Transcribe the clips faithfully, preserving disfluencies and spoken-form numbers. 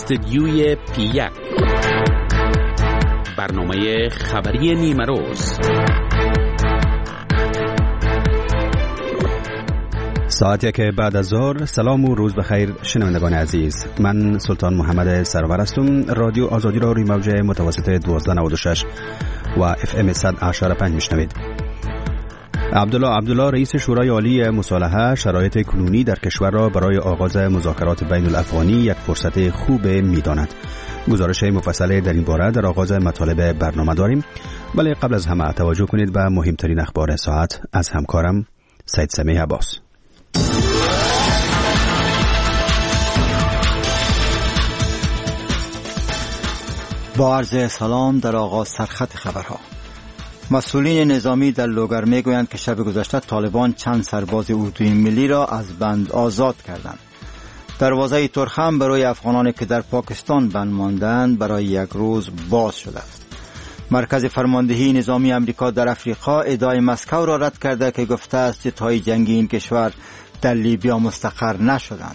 استدیوی پی یک، برنامه خبری نیمه روز. ساعتی که بعد از ظهر. سلام و روز بخیر شنوندگان عزیز، من سلطان محمد سرور هستم. رادیو آزادی را روی موج متوسط دوازده نود و شش و اف ام صد و هشت و پنج میشنوید. عبدالله عبدالله رئیس شورای عالی مصالحه شرایط کنونی در کشور را برای آغاز مذاکرات بین الافغانی یک فرصت خوب می‌داند. گزارش مفصل در این باره در آغاز مطالب برنامه داریم، ولی قبل از همه توجه کنید به مهمترین اخبار ساعت از همکارم سید سمیع عباس. با عرض سلام در آغاز سرخط خبرها. مسئولین نظامی در لوگر میگویند که شب گذشته طالبان چند سرباز اردوی ملی را از بند آزاد کردند. دروازه ترخم برای افغانانی که در پاکستان بند ماندند برای یک روز باز شده است. مرکز فرماندهی نظامی امریکا در افریقا ادعای مسکو را رد کرده که گفته است جت‌های جنگی این کشور در لیبیا مستقر نشدند.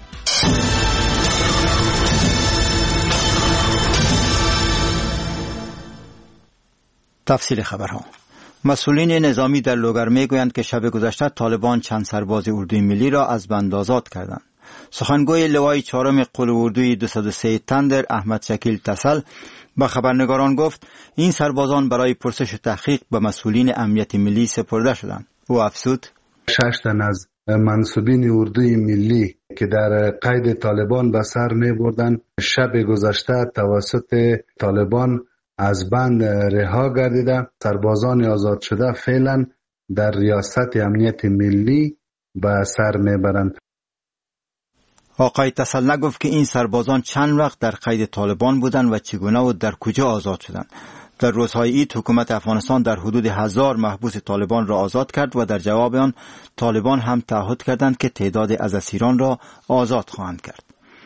تفصیل خبرها. مسئولین نظامی در لوگر میگویند که شب گذشته طالبان چند سرباز اردوی ملی را از بند آزاد کردند. سخنگوی لوای چهارم قوه اردوی دویست و سه تندر احمد شکیل تسل به خبرنگاران گفت این سربازان برای پرسش و تحقیق به مسئولین امنیت ملی سپرده شدند. او افزود شش تن از منصوبین اردوی ملی که در قید طالبان به سر می بردند شب گذشته توسط طالبان از بند رها گردیده. سربازان آزاد شده فعلا در ریاست امنیت ملی به سر میبرند. آقای تسل نگفت که این سربازان چند وقت در قید طالبان بودند و چگونه و در کجا آزاد شدند. در روزهای عید حکومت افغانستان در حدود هزار محبوس طالبان را آزاد کرد و در جواب آن طالبان هم تعهد کردند که تعداد از اسیران را آزاد خواهند کرد.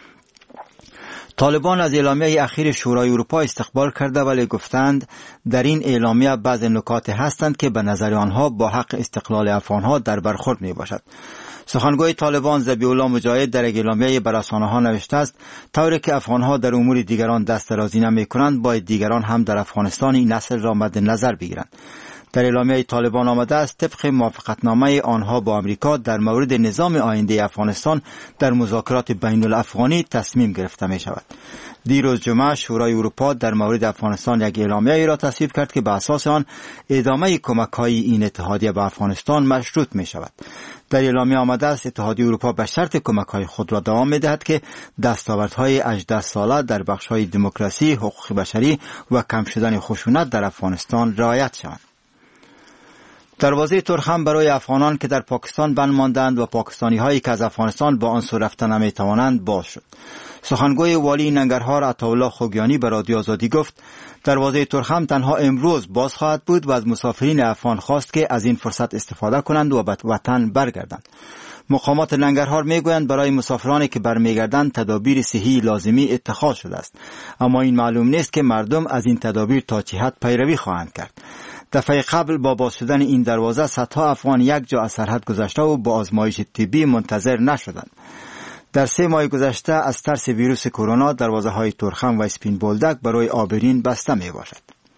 طالبان از اعلامیه اخیر شورای اروپا استقبال کرده، ولی گفتند در این اعلامیه بعض نکات هستند که به نظر آنها با حق استقلال افغانها در برخورد می باشد. سخنگوی طالبان ذبیح الله مجاهد در اعلامیه به رسانه‌ها نوشته است طوری که افغانها در امور دیگران دست درازی نمی‌کنند باید دیگران هم در افغانستان این نسل را مد نظر بگیرند. در اعلامیه طالبان آمده است طبق موافقتنامه آنها با امریکا در مورد نظام آینده افغانستان در مذاکرات بین الافغانی تصمیم گرفته می شود. دیروز جمعه شورای اروپا در مورد افغانستان یک اعلامیه را تصویب کرد که به اساس آن ادامه کمک‌های این اتحادیه به افغانستان مشروط می شود. در اعلامیه آمده است اتحادیه اروپا به شرط کمک‌های خود را دوام می‌دهد که دستاوردهای هجده ساله در بخش‌های دموکراسی، حقوق بشری و کم شدن خشونت در افغانستان رعایت شوند. دروازه ترخم برای افغانان که در پاکستان بند ماندند و پاکستانی هایی که از افغانستان با آن سو رفتن نمی توانند باز شد. سخنگوی والی ننگرهار عطاالله خوگیانی به رادیو آزادی گفت دروازه ترخم تنها امروز باز خواهد بود و از مسافرین افغان خواست که از این فرصت استفاده کنند و به وطن برگردند. مقامات ننگرهار میگویند برای مسافرانی که برمیگردند تدابیر صحی لازمی اتخاذ شده است، اما این معلوم نیست که مردم از این تدابیر تا چه حد پیروی خواهند کرد. دفعه قبل با باز شدن این دروازه صدها افغان یک جا از سرحد گذشته و با آزمایش طبی منتظر نشدند. در سه ماه گذشته از ترس ویروس کرونا دروازه های ترخم و اسپین بولدک برای آبرین بسته می باشد.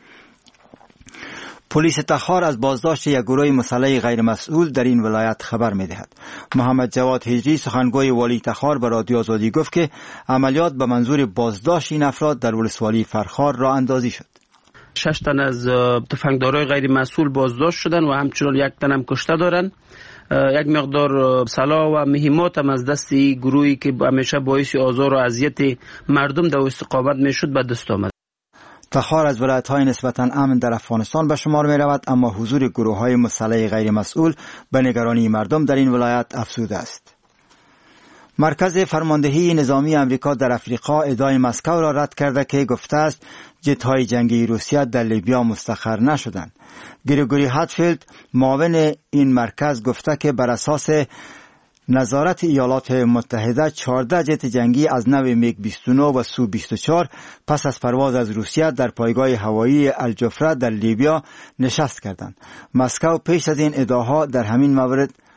پلیس تخار از بازداشت یک گروه مسلح غیر مسئول در این ولایت خبر می دهد. محمد جواد هجری سخنگوی والی تخار به رادیو آزادی گفت که عملیات به منظور بازداشت این افراد در ولسوالی فرخار راه اندازی شد. شش تن از تفنگدارای غیر مسئول بازداشت شدن و همچنان یک تن هم کشته دارن. یک مقدار سلاح و مهمات هم از دست گروهی که همیشه باعث آزار و اذیت مردم در استقامت میشد به دست آمد. تخار از ولایت‌های نسبتاً امن در افغانستان به شمار می رود، اما حضور گروه‌های مسلح غیر مسئول به نگرانی مردم در این ولایت افزوده است. مرکز فرماندهی نظامی امریکا در افریقا ادعای مسکو را رد کرده که گفته است جت‌های جنگی روسیه در لیبیا مستقر نشدند. گریگوری هاتفیلد معاون این مرکز گفته که بر اساس نظارت ایالات متحده چهارده جت جنگی از نوع میگ بیست و نه و سو بیست و چهار پس از پرواز از روسیه در پایگاه هوایی الجفره در لیبیا نشست کردند. مسکو پیش از این ادعاها در همین مورد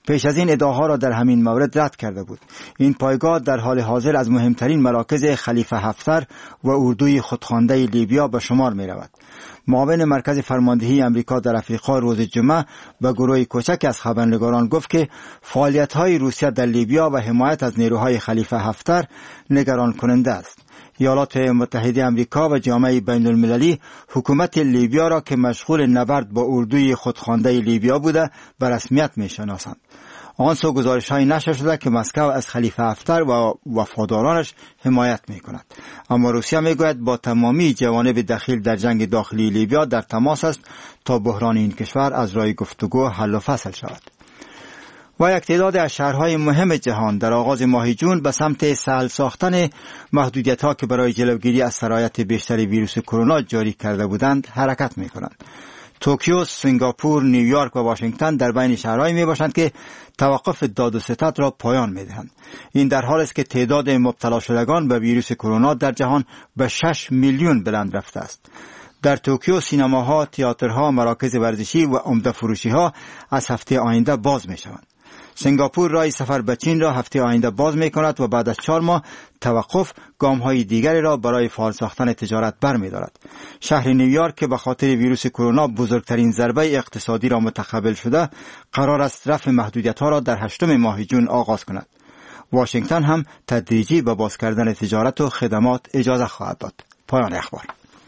پیش از این ادعاها را در همین مورد رد کرده بود. این پایگاه در حال حاضر از مهمترین مراکز خلیفه حفتر و اردوی خودخوانده لیبیا به شمار می رود. معاون مرکز فرماندهی امریکا در افریقا روز جمعه به گروه کوچک از خبرنگاران گفت که فعالیت‌های روسیه در لیبیا و حمایت از نیروهای خلیفه حفتر نگران کننده است. ایالات متحده امریکا و جامعه بین المللی حکومت لیبیا را که مشغول نبرد با اردوی خودخوانده لیبیا بوده به رسمیت می شناسند. آن سو گزارش های نشر شده که مسکو از خلیفه حفتر و وفادارانش حمایت می کند. اما روسیه می گوید با تمامی جوانب دخیل در جنگ داخلی لیبیا در تماس است تا بحران این کشور از راه گفتگو حل و فصل شود. و یک تعداد از شهرهای مهم جهان در آغاز ماه جون به سمت سهل ساختن محدودیت‌ها که برای جلوگیری از سرایت بیشتر ویروس کرونا جاری کرده بودند حرکت می‌کنند. توکیو، سنگاپور، نیویورک و واشنگتن در بین شهرهایی میباشند که توقف داد و ستد را پایان میدهند. این در حالی است که تعداد مبتلا شدگان به ویروس کرونا در جهان به شش میلیون بلند رفته است. در توکیو سینماها، تئاترها، مراکز ورزشی و عمده فروشی‌ها از هفته آینده باز میشوند. سنگاپور راه سفر به چین را هفته آینده باز می کند و بعد از چهار ماه توقف گام‌های دیگری را برای فعال ساختن تجارت برمی‌دارد. شهر نیویورک که به خاطر ویروس کرونا بزرگترین ضربه اقتصادی را متقبل شده، قرار است رفع محدودیت‌ها را در هشتم ماه جون آغاز کند. واشنگتن هم تدریجی به باز کردن تجارت و خدمات اجازه خواهد داد. پایان اخبار.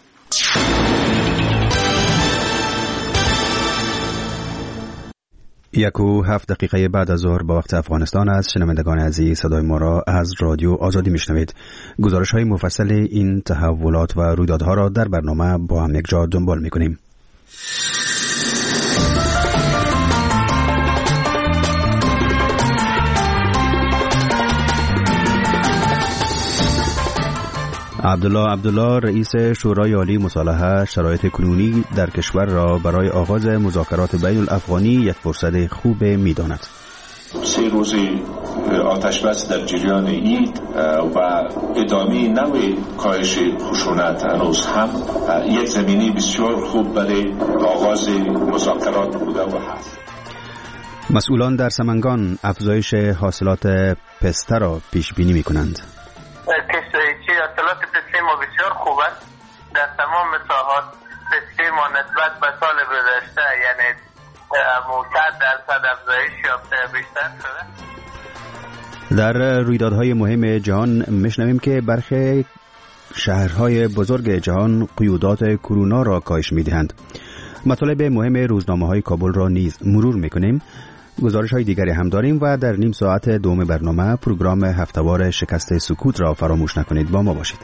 یک و هفت دقیقه بعد از ظهر با وقت افغانستان است. شنوندگان عزیز، صدای ما را از رادیو آزادی میشنوید. گزارش های مفصل این تحولات و رویدادها را در برنامه با هم یک جا دنبال میکنیم. عبدالله عبدالله رئیس شورای عالی مصالحه شرایط کنونی در کشور را برای آغاز مذاکرات بین الافغانی یک فرصت خوب می‌داند. سه روز آتش بس در جریان اید و ادامه نوع کاهش خشونت هنوز هم یک زمینه بسیار خوب برای آغاز مذاکرات بوده و هست. مسئولان در سمنگان افزایش حاصلات پسته را پیش بینی می‌کنند. حاصلات پسته ما بسیار خوب است. در تمام ساحات پسته ما نسبت به سال گذشته یعنی صد درصد افزایش یافته بیشتر شده. در رویدادهای مهم جهان میشنویم که برخی شهرهای بزرگ جهان قیودات کرونا را کاهش میدهند. مطالب مهم روزنامه‌های کابل را نیز مرور میکنیم. گزارش های دیگری هم داریم و در نیم ساعت دوم برنامه پروگرام هفته‌وار شکست سکوت را فراموش نکنید. با ما باشید.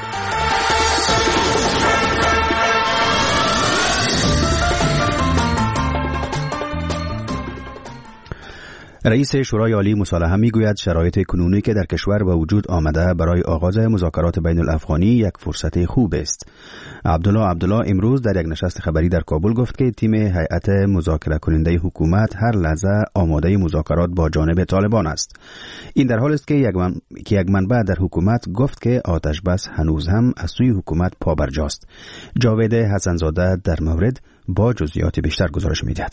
رئیس شورای عالی مصالحه میگوید شرایط کنونی که در کشور به وجود آمده برای آغاز مذاکرات بین الافغانی یک فرصت خوب است. عبدالله عبدالله امروز در یک نشست خبری در کابل گفت که تیم هیئت مذاکره کننده حکومت هر لحظه آماده مذاکرات با جانب طالبان است. این در حالی است که یک من... که یک منبع در حکومت گفت که آتش بس هنوز هم از سوی حکومت پابرجاست. جاوید حسنزاده در مورد با جزئیات بیشتر گزارش می‌دهد.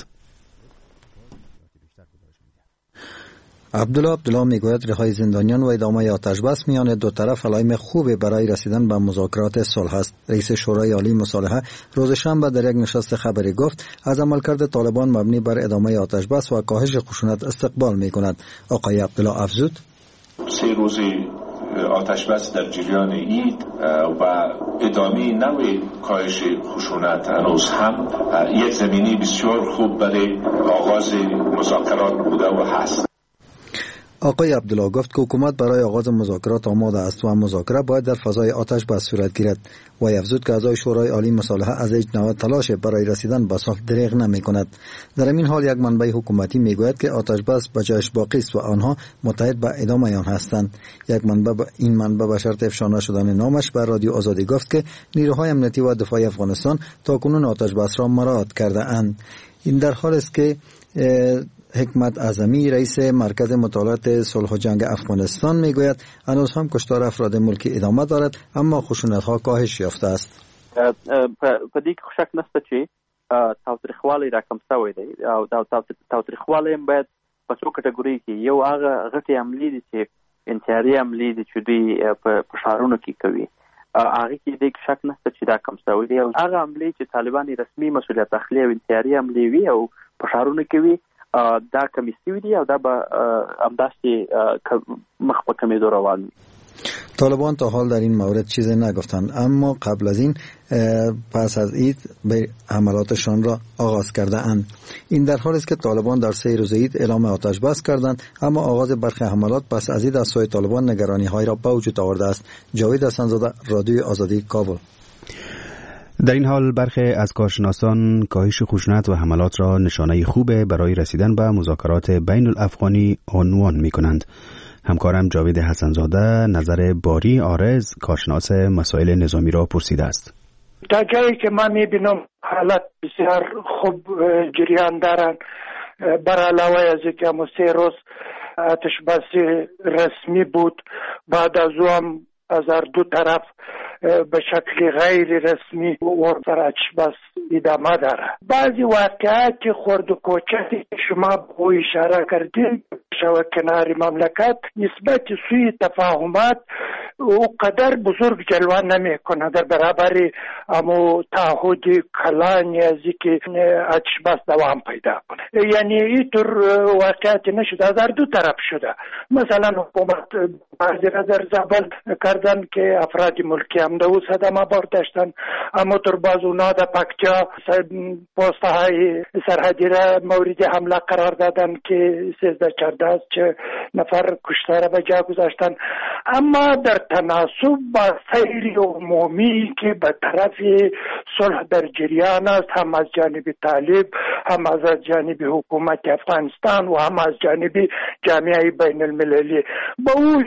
عبدالله عبدالله میگوید رهایی زندانیان و ادامه آتش بس میان دو طرف علائم خوبی برای رسیدن به مذاکرات صلح است. رئیس شورای عالی مصالحه روز شنبه در یک نشست خبری گفت از عملکرد طالبان مبنی بر ادامه آتش بس و کاهش خشونت استقبال میکند. آقای عبدالله افزود سه روز آتش بس در جریان اید و ادامه نوع کاهش خشونت هنوز هم یک زمینه بسیار خوب برای آغاز مذاکرات بوده و هست. آقای عبدالله گفت که حکومت برای آغاز مذاکرات آماده است و مذاکره باید در فضای آتش بس صورت گیرد. و افزود که اعضای شورای عالی مصالحه از هیچ نوع تلاش برای رسیدن به صلح دریغ نمی کند. در این حال یک منبع حکومتی می گوید که آتش بس به جایش باقی است و آنها متحد به ادامه آن هستند. یک منبع با این منبع به شرط افشا نشدن نامش بر رادیو آزادی گفت که نیروهای امنیتی و دفاعی افغانستان تاکنون آتش بس را مراعات کرده اند. این در حال است که حکمت اعظمی رئیس مرکز مطالعات صلح و جنگ افغانستان میگوید هنوز هم کشتار افراد ملکی ادامه دارد اما خشونت ها کاهش یافته است. په دې کې شک نشته چې تاوتریخوالی راکم شوی دی او دا تاوتریخوالی باید په څو کټګوري کې یو هغه غټي عملي دي چې انتحاري عملي دي چې دوی په ښارونو کې کوي، هغه کې د شک نشته چې دا کم څه دي، او هغه عملي چې طالبان رسمي مسولیت اخلي او انتحاري عملي وي او په ښارونو کې وي دا کمی سوی دی او دا به همداسې مخ په کمیدو روان وي. طالبان تا حال در این مورد چیزی نگفتند، اما قبل از این پس از عید به حملاتشان را آغاز کرده اند. این در حالی است که طالبان در سه روز عید اعلام آتش بس کردند، اما آغاز برخی حملات پس از عید از سوی طالبان نگرانی های را به وجود آورده است. جاوید حسن‌زاده، رادیوی آزادی، کابل. در این حال برخی از کارشناسان کاهش خشونت و حملات را نشانه خوبه برای رسیدن به مذاکرات بین الافغانی عنوان می کنند. همکارم جاوید حسن‌زاده نظر باری آرز کارشناس مسائل نظامی را پرسیده است. تا جایی که من می بینم حالت بسیار خوب جریان دارند، بر علاوه از اینکه سه روز آتش بس رسمی بود، بعد از اون از هر دو طرف به شکل غیر رسمی و آتش بس ادامه داره. بعضی واقعات که خرد و کوچکی که شما به اشاره کردید شو کنار مملکت نسبت سوی تفاهمات او قدر بزرگ جلوه نمی کنه در برابر امو تعهد کلانی ازی که آتش بس دوام پیدا کنه. یعنی اینطور واقعات نشده، از هر دو طرف شده. مثلا حکومت بعضی نظر زبل کردن که افراد ملکی هم دو صدمه برداشتن، اما تر باز اونا در پکتیا پوسته های سرحدی را مورد حمله قرار دادن که سیزده چارده چه نفر کشته را به جا گذاشتن. اما در تناسب با سیر عمومی که به طرف صلح در جریان است، هم از جانب طالب، هم از جانب حکومت افغانستان و هم از جانب جامعه بین المللی، با او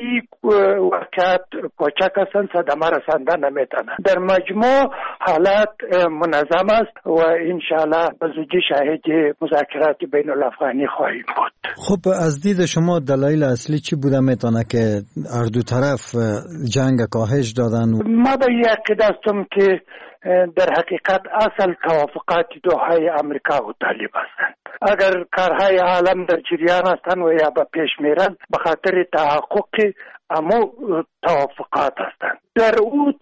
واقعات کوچک هستند، صدمه رسانده نمیتونه. در مجموع حالات منظم است و انشاءالله بزودی شاهد مذاکرات بین الافغانی خواهیم بود. خب از دید شما دلایل اصلی چی بوده میتونه که هر دو طرف جنگ کاهش دادن؟ ما به این عقیده هستم که در حقیقت اصل توافقات دوحه امریکا و طالب هستند. اگر کارهای عالم در جریان هستند و یا به پیش میرند به خاطر تحقق اما توافقات هستند. در او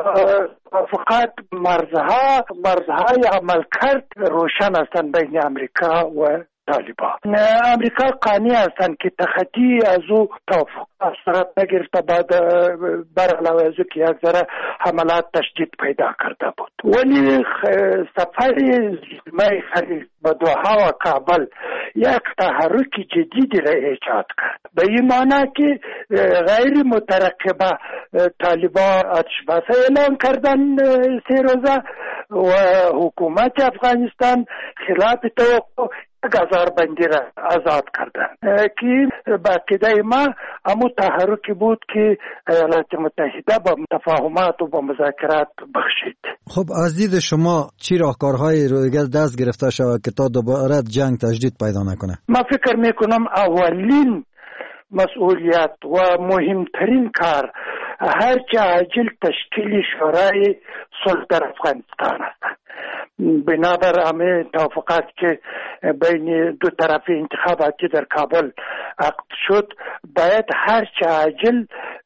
توافقات مرزها مرزهای عمل کرد روشن هستند بین امریکا و طالبان. امریکا قانع هستند که تخطی از او توافقات صورت نگرفته، بعد بر علاوه از او که یک ذره حملات تشدید پیدا کرده بود. ولی سفر زلمه خلیل به دوحه و کابل یک تحرک جدیدی را ایجاد کرد، به این معنی که غیر مترقبه طالبان آتش بس اعلان کردن سه روزه و حکومت افغانستان خلاف توقع گذار بندی را آزاد کردن که با عقیده ما امو تحرکی بود که ایالات متحده با تفاهمات و با مذاکرات بخشید. خب از دید شما چی راهکارهای رویگر دست گرفته شود که تا دوباره جنگ تجدید پیدا نکنه؟ ما فکر میکنم اولین مسئولیت و مهمترین کار هرچه عاجل تشکیل شورای صلح در افغانستان است. بنابر همه توافقات که بین دو طرف انتخاباتی در کابل عقد شد، باید هرچه عاجل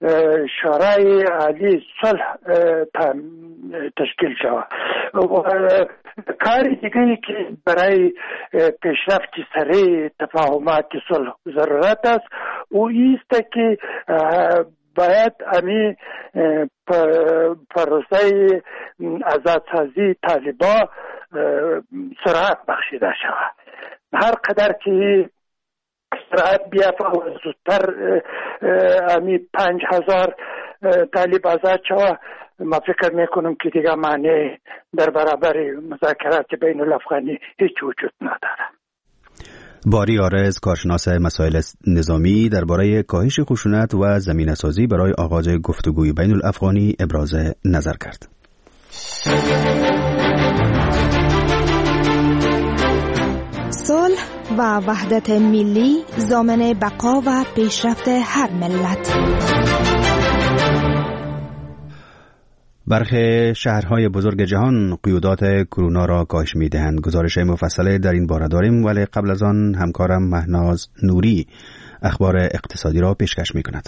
شورای عالی صلح تشکیل شود. کار دیگری که برای پیشرفت سریع تفاهمات صلح ضرورت است او ایست که باید امی پروسه آزادسازی طالبان سرعت بخشیده شود. هر قدر که سرعت بیافته و زودتر امی پنج هزار طالب آزاد شود، ما فکر میکنم که دیگه معنی در برابر مذاکرات بین الافغانی هیچ وجود نداره. باری آرز کارشناس مسائل نظامی درباره کاهش خشونت و زمینه‌سازی برای آغاز گفتگوی بین الافغانی ابراز نظر کرد. صلح و وحدت ملی ضامن بقا و پیشرفت هر ملت. برخی شهرهای بزرگ جهان قیودات کرونا را کاهش می‌دهند. گزارش مفصل در این باره داریم، ولی قبل از آن همکارم مهناز نوری اخبار اقتصادی را پیشکش می‌کند.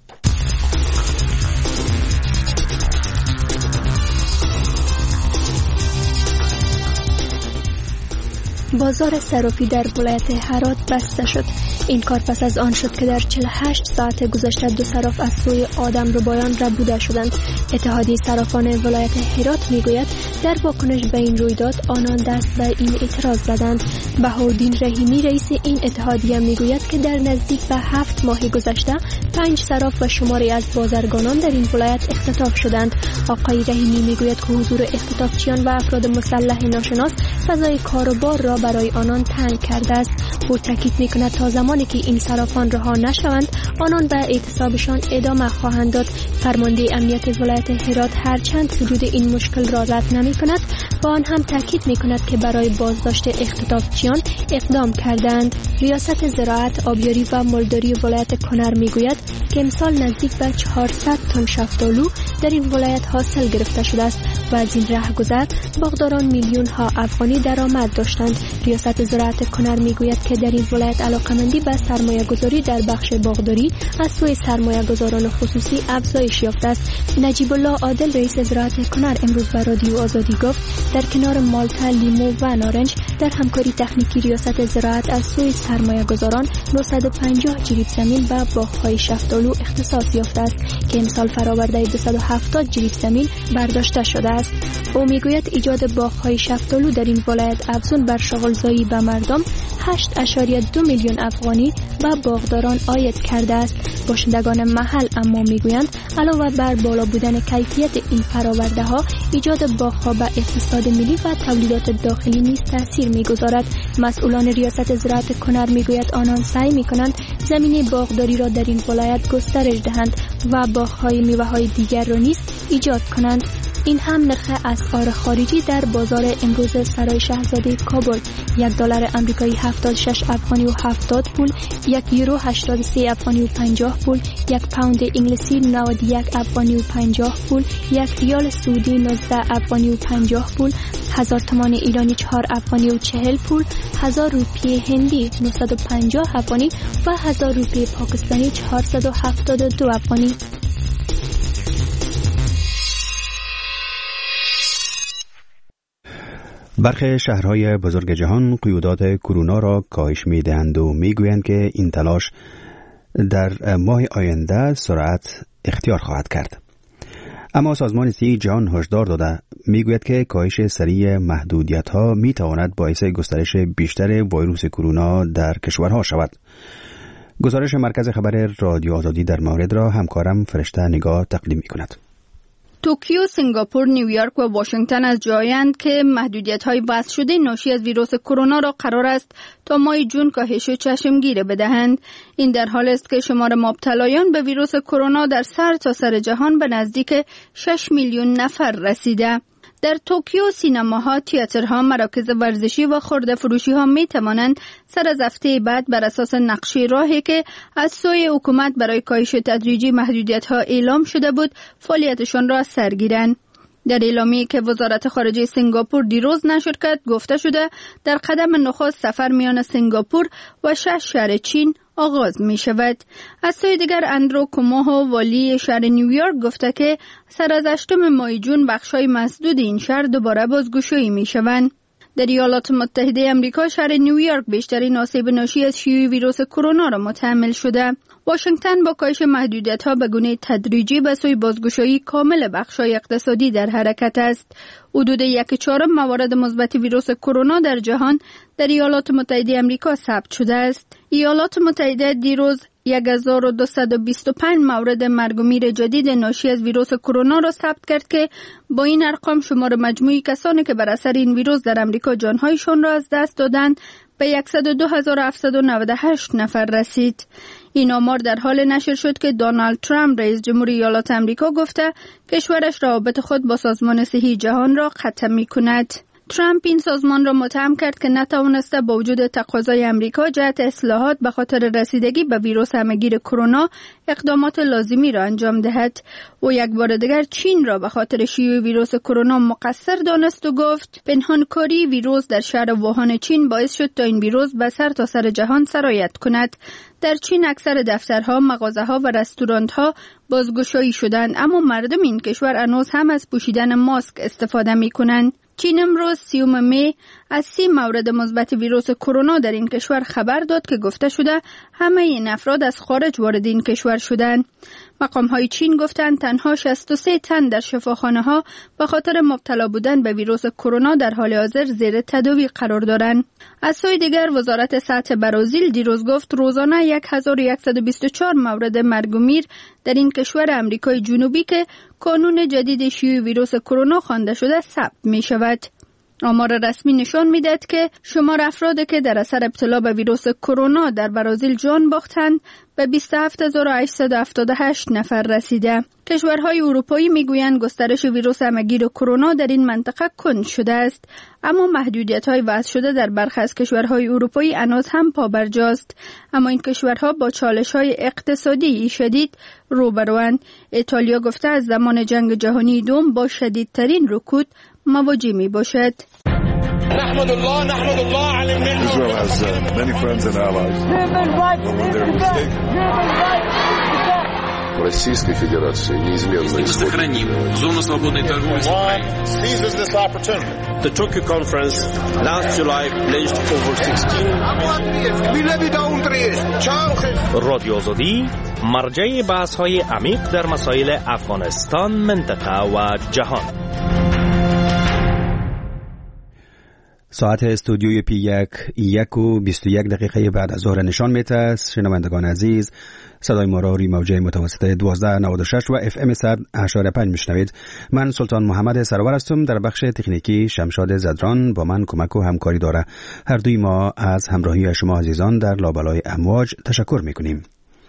بازار صرافی در ولایت هرات بسته شد. این کار پس از آن شد که در چهل و هشت ساعت گذشته دو صراف از سوی آدمربایان ربوده شدند. اتحادیه صرافان ولایت هرات میگوید در واکنش به این رویداد آنان دست به این اعتراض زدند. بهاءالدین رحیمی رئیس این اتحادیه میگوید که در نزدیک به هفت ماه گذشته پنج صراف و شماری از بازرگانان در این ولایت اختطاف شدند. آقای رحیمی میگوید که حضور اختطافچیان و افراد مسلح ناشناس فضای کار و بار را برای آنان تنگ کرده است. او تاکید میکند تا زمانی که این صرافان رها نشوند آنان به اعتصابشان ادامه خواهند داد. فرمانده امنیت ولایت هرات هرچند وجود این مشکل را رد نمیکند، با آن هم تاکید میکند که برای بازداشت اختطافچیان اقدام کردند. ریاست زراعت، آبیاری و مالداری ولایت کنر میگوید که امسال نزدیک به چهارصد تن شفتالو در این ولایت حاصل گرفته شده است و از این رهگذر باغداران میلیون ها افغانی درآمد داشتند. ریاست زراعت کنر میگوید که در این ولایت علاقمندی به سرمایه گذاری در بخش باغداری از سوی سرمایه گذاران خصوصی افزایش یافته است. نجیب الله عادل رئیس زراعت کنر امروز به رادیو آزادی گفت در کنار مالتا، لیمو و نارنج در همکاری تکنیکی ریاست زراعت از سوی سرمایه گذاران نهصد و پنجاه جریب زمین به باغ‌های شفتالو اختصاص یافته است که امسال فرآورده دویست و هفتاد جریب زمین برداشته شده است. او میگوید ایجاد باغ‌های شفتالو در این ولایت افزون بر شغلزایی به مردم هشت اشاری دو میلیون افغانی و باغداران عاید کرده است. باشندگان محل اما میگویند علاوه بر بالا بودن کیفیت این فراورده ها، ایجاد باغ‌ها به اقتصاد ملی و تولیدات داخلی نیز تاثیر میگذارد. مسئولان ریاست زراعت کنر میگوید آنان سعی میکنند زمین باغداری را در این ولایت گسترش دهند و باغ‌های میوه‌های دیگر را نیز ایجاد کنند. این هم نرخ اسعار خارجی در بازار امروز سرای شاهزاده کابل: یک دلار آمریکایی هفتاد و شش افغانی و هفتاد پول، یک یورو هشتاد و سه افغانی و پنجاه پول، یک پوند انگلیسی نود و یک افغانی و پنجاه پول، یک ریال سعودی نوزده افغانی و پنجاه پول، هزار تومان ایرانی چهار افغانی و چهل پول، هزار روپیه هندی نهصد و پنجاه افغانی و هزار روپیه پاکستانی چهارصد و هفتاد و دو افغانی. برخی شهرهای بزرگ جهان قیودات کرونا را کاهش می‌دهند و می‌گویند که این تلاش در ماه آینده سرعت اختیار خواهد کرد. اما سازمان صحت جهان هشدار داده می‌گوید که کاهش سریع محدودیت‌ها می‌تواند باعث گسترش بیشتر ویروس کرونا در کشورها شود. گزارش مرکز خبر رادیو آزادی در مورد را همکارم فرشته نگاه تقدیم می‌کند. توکیو، سنگاپور، نیویورک و واشنگتن از جایند که محدودیت‌های وضع شده ناشی از ویروس کرونا را قرار است تا ماه جون کاهش چشمگیر بدهند. این در حال است که شمار مبتلایان به ویروس کرونا در سرتاسر سر جهان به نزدیک شش میلیون نفر رسیده. در توکیو سینماها، تئاترها، مراکز ورزشی و خرده فروشی‌ها می توانند سر از هفته بعد بر اساس نقشه راهی که از سوی حکومت برای کاهش تدریجی محدودیت‌ها اعلام شده بود فعالیتشان را سر گیرند. در اعلامیه‌ای که وزارت خارجه سنگاپور دیروز نشر کرد گفته شده در قدم نخست سفر میان سنگاپور و شش شهر چین آغاز می شود. از سوی دیگر اندرو کوموهو، والی شهر نیویورک، گفته که سر از هشتم ماه جون بخش‌های مسدود این شهر دوباره بازگشایی می شوند. در ایالات متحده آمریکا شهر نیویورک بیشترین آسیب ناشی از شیوع ویروس کرونا را متحمل شده. واشنگتن با کاهش محدودیت‌ها به گونه تدریجی به سوی بازگشایی کامل بخش‌های اقتصادی در حرکت است. حدود یک چهارم موارد مثبت ویروس کرونا در جهان در ایالات متحده آمریکا ثبت شده است. ایالات متحده دیروز یک هزار و دویست و بیست و پنج مورد مرگ و میر جدید ناشی از ویروس کرونا را ثبت کرد که با این ارقام شمار مجموعی کسانی که بر اثر این ویروس در آمریکا جان‌هایشان را از دست دادند به صد و دو هزار و هفتصد و نود و هشت نفر رسید. این آمار در حال نشر شد که دونالد ترامپ رئیس جمهور ایالات آمریکا گفته کشورش روابط خود با سازمان صحی جهان را قطع می‌کند. ترامپ این سازمان را متهم کرد که نتوانسته با وجود تقاضای امریکا جهت اصلاحات به خاطر رسیدگی به ویروس همهگیر کرونا اقدامات لازمی را انجام دهد. او یک بار دیگر چین را به خاطر شیوع ویروس کرونا مقصر دانست و گفت پنهانکاری ویروس در شهر ووهان چین باعث شد تا این ویروس به سر تا سر جهان سرایت کند. در چین اکثر دفترها، مغازه‌ها و رستوران‌ها بازگشایی شدند، اما مردم این کشور هنوز هم از پوشیدن ماسک استفاده می‌کنند. چین امروز سیوم می از سی مورد مثبت ویروس کرونا در این کشور خبر داد که گفته شده همه این افراد از خارج وارد این کشور شدند. مقام‌های چین گفتند تنها شصت و سه تن در شفاخانه‌ها به خاطر مبتلا بودن به ویروس کرونا در حال حاضر زیر تداوی قرار دارند. از سوی دیگر وزارت صحت برزیل دیروز گفت روزانه صد و بیست و چهار مورد مرگ و میر در این کشور آمریکای جنوبی که کانون جدید شیوع ویروس کرونا خوانده شده ثبت می شود. آمار رسمی نشان می‌دهد که شمار افرادی که در اثر ابتلا به ویروس کرونا در برزیل جان باختند به بیست و هفت هزار و هشتصد و هفتاد و هشت نفر رسیده. کشورهای اروپایی میگویند گسترش ویروس همهگیر کرونا در این منطقه کند شده است، اما محدودیت‌های وضع شده در برخی از کشورهای اروپایی هنوز هم پابرجاست. اما این کشورها با چالش‌های اقتصادی شدید روبروند. ایتالیا گفته از زمان جنگ جهانی دوم با شدیدترین رکود مواجه می باشد. نحمد الله نحمد الله علی الملل. Israel has uh, many friends and allies. When they're mistaken. Российской Федерации неизменно исходит. Сохраним зону свободной торговли с Украиной. Seizes this opportunity. The Tokyo conference last July pledged over sixteen. رادیو آزادی مرجع بحث‌های عمیق در مسائل افغانستان، منطقه و جهان. ساعت استودیوی پی یک یک و بیست و یک دقیقه بعد از ظهر نشان میده. شنوندگان عزیز، صدای ما را روی موجه متوسط دوازده نود و شش و اف ام صد و هشتاد و پنج میشنوید. من سلطان محمد سرور هستم. در بخش تکنیکی شمشاد زدران با من کمک و همکاری داره. هر دوی ما از همراهی شما عزیزان در لابلای امواج تشکر میکنیم.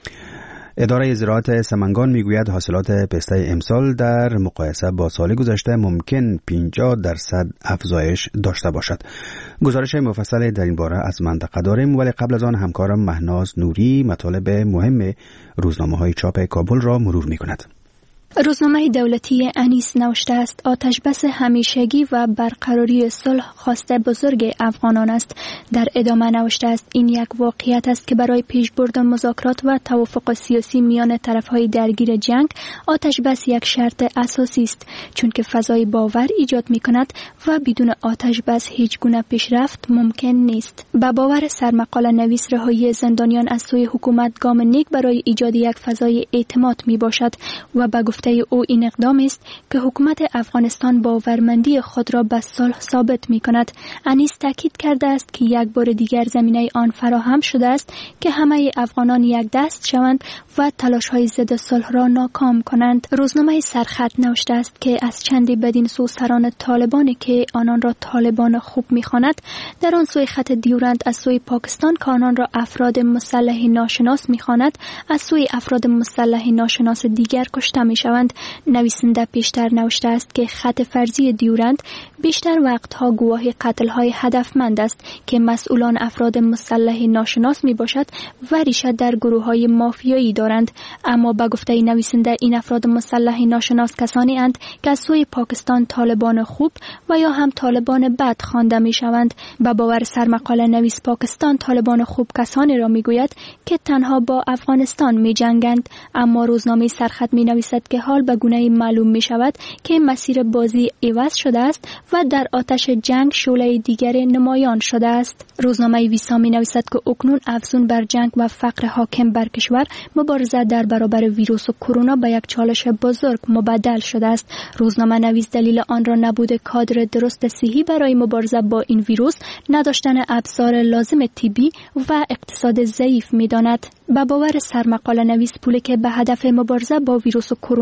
اداره زراعت سمنگان میگوید حاصلات پسته امسال در مقایسه با سال گذشته ممکن پنجاه درصد افزایش داشته باشد. گزارش مفصل در این باره از منطقه داریم، ولی قبل از آن همکارم مهناز نوری مطالب مهم روزنامه‌های چاپ کابل را مرور می‌کند. روزنامه دولتی انیس نوشته است آتش بس همیشگی و برقراری صلح خواسته بزرگ افغانان است. در ادامه نوشته است این یک واقعیت است که برای پیشبرد مذاکرات و توافق سیاسی میان طرفهای درگیر جنگ آتش بس یک شرط اساسی است، چون که فضای باور ایجاد می کند و بدون آتش بس هیچ گونه پیشرفت ممکن نیست. با باور سرمقاله نویس رهایی زندانیان از سوی حکومت گام نیک برای ایجاد یک فضای اعتماد می باشد و با گفته او این اقدام است که حکومت افغانستان باورمندی خود را به صلح ثابت می کند. انیس تاکید کرده است که یک بار دیگر زمینه آن فراهم شده است که همه افغانان یک دست شوند و تلاش های ضد صلح را ناکام کنند. روزنامه سرخط نوشته است که از چندی بدین سو سران طالبانی که آنان را طالبان خوب می خواند در آن سوی خط دیورند از سوی پاکستان که آنان را افراد مسلح ناشناس می خواند از سوی افراد مسلح ناشناس دیگر کشته می شوند. نویسنده پیشتر نوشته است که خط فرضی دیورند بیشتر وقتها گواه قتل‌های هدفمند است که مسئولان افراد مسلح ناشناس می باشد و ریشه در گروه‌های مافیایی دارند. اما با گفته نویسنده این افراد مسلح ناشناس کسانی اند که از سوی پاکستان طالبان خوب و یا هم طالبان بد خوانده می شوند. با باور سرمقاله نویس پاکستان طالبان خوب کسانی را می گوید که تنها با افغانستان می جنگند. اما روزنامه سرخط می نویسد که حال به گونه معلوم می شود که مسیر بازی عوض شده است و در آتش جنگ شعله دیگر نمایان شده است. روزنامه ویسا می نویسد که اکنون افزون بر جنگ و فقر حاکم بر کشور مبارزه در برابر ویروس کرونا به یک چالش بزرگ مبدل شده است. روزنامه نویس دلیل آن را نبود کادر درست صحی برای مبارزه با این ویروس، نداشتن ابزار لازم طبی و اقتصاد ضعیف می داند. با باور سرمقاله نویس پولی که به هدف مبارزه با ویروس کرونا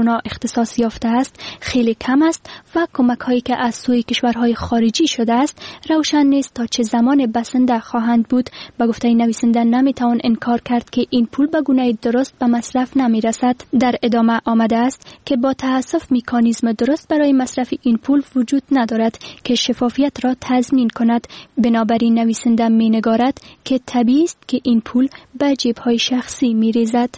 کرونا اختصاص یافته است خیلی کم است و کمک هایی که از سوی کشورهای خارجی شده است روشن نیست تا چه زمان بسنده خواهند بود. به گفته نویسنده نمیتوان انکار کرد که این پول به گونه درست به مصرف نمیرسد. در ادامه آمده است که با تأسف مکانیزم درست برای مصرف این پول وجود ندارد که شفافیت را تضمین کند. بنابراین نویسنده مینگارد که طبیعی است که این پول به جیب‌های شخصی می‌ریزد.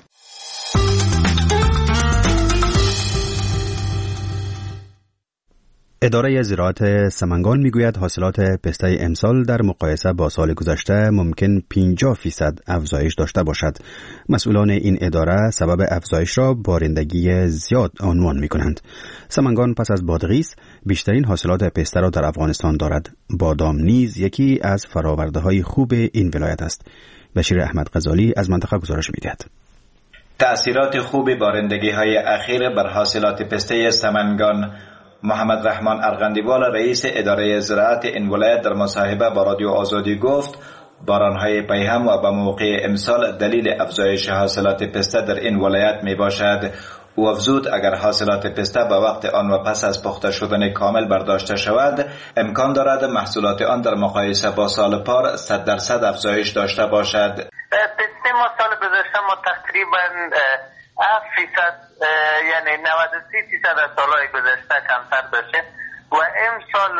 اداره زراعت سمنگان میگوید حاصلات پسته امسال در مقایسه با سال گذشته ممکن پنجاه فیصد افزایش داشته باشد. مسئولان این اداره سبب افزایش را بارندگی زیاد عنوان میکنند. سمنگان پس از بادغیس بیشترین حاصلات پسته را در افغانستان دارد. بادام نیز یکی از فرآورده‌های خوب این ولایت است. بشیر احمد غزالی از منطقه گزارش می‌دهد. تأثیرات خوب بارندگی‌های اخیر بر حاصلات پسته سمنگان. محمد رحمان ارغندیوال رئیس اداره زراعت این ولایت در مصاحبه با رادیو آزادی گفت بارانهای پیهم و به موقع امسال دلیل افزایش حاصلات پسته در این ولایت می باشد. او افزود اگر حاصلات پسته به وقت آن و پس از پخته شدن کامل برداشته شود امکان دارد محصولات آن در مقایسه با سال پار صد درصد افزایش داشته باشد. پسته ما سال گذشته ما تقریبا هفت فیصد یعنی نود و سه فیصد از سالهای گذشته کمتر داشته و امسال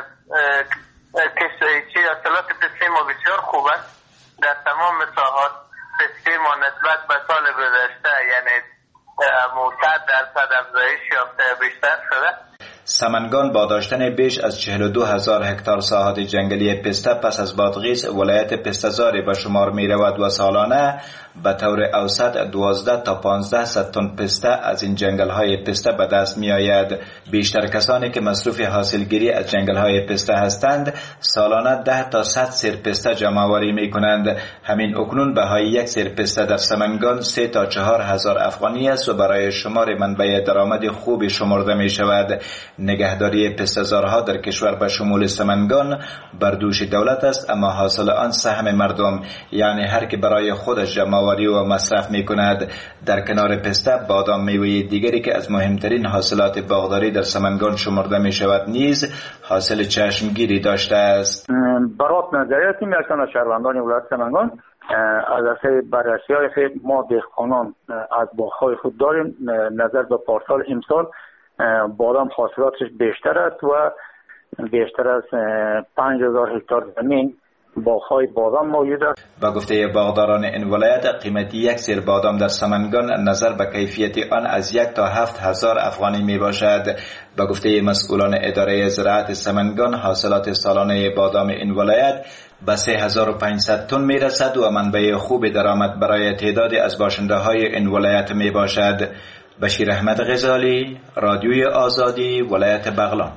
کشتی حاصلات پسته ما بسیار خوب است. در تمام ساحات پسته ما نسبت به سال گذشته یعنی صد درصد افزایش یافته بیشتر شده. سمنگان با داشتن بیش از چهل و دو هزار هکتار ساحات جنگلی پسته پس از بادغیس ولایت پسته‌زاری به شمار می رود و سالانه به طور اوسط دوازده تا پانزده صد تن پسته از این جنگل های پسته به دست می آید. بیشتر کسانی که مصروف حاصلگیری از جنگل های پسته هستند سالانه ده تا صد سیر پسته جمع آوری می کنند. همین اکنون بهای یک سیر پسته در سمنگان سه تا چهار هزار افغانی است و برای شمار منبع درآمد خوبی شمرده می شود. نگهداری پسته‌زارها در کشور به شمول سمنگان بر دوش دولت است، اما حاصل آن سهم مردم، یعنی هر که برای خودش جمع‌آوری و مصرف می‌کند. در کنار پسته بادام میوه دیگری که از مهمترین حاصلات باغداری در سمنگان شمرده می‌شود نیز حاصل چشمگیری داشته است. برات نظریاتی می‌رسند از شهروندان ولایت سمنگان از اثر بررسی‌های خود ما دهقانان از باغ‌های خود داریم. نظر به پارسال امسال بادام حاصلاتش بیشتر است و بیشتر از پنج هزار هکتار زمین باغ‌های بادام موجود است. با گفته باغداران این ولایت قیمت یک سیر بادام در سمنگان نظر به کیفیت آن از یک تا هفت هزار افغانی می باشد. با گفته مسئولان اداره زراعت سمنگان حاصلات سالانه بادام این ولایت به سه هزار و پانصد تن می رسد و منبع خوب درآمد برای تعدادی از باشنده های این ولایت می باشد. بشیر احمد غزالی، رادیوی آزادی، ولایت بغلان.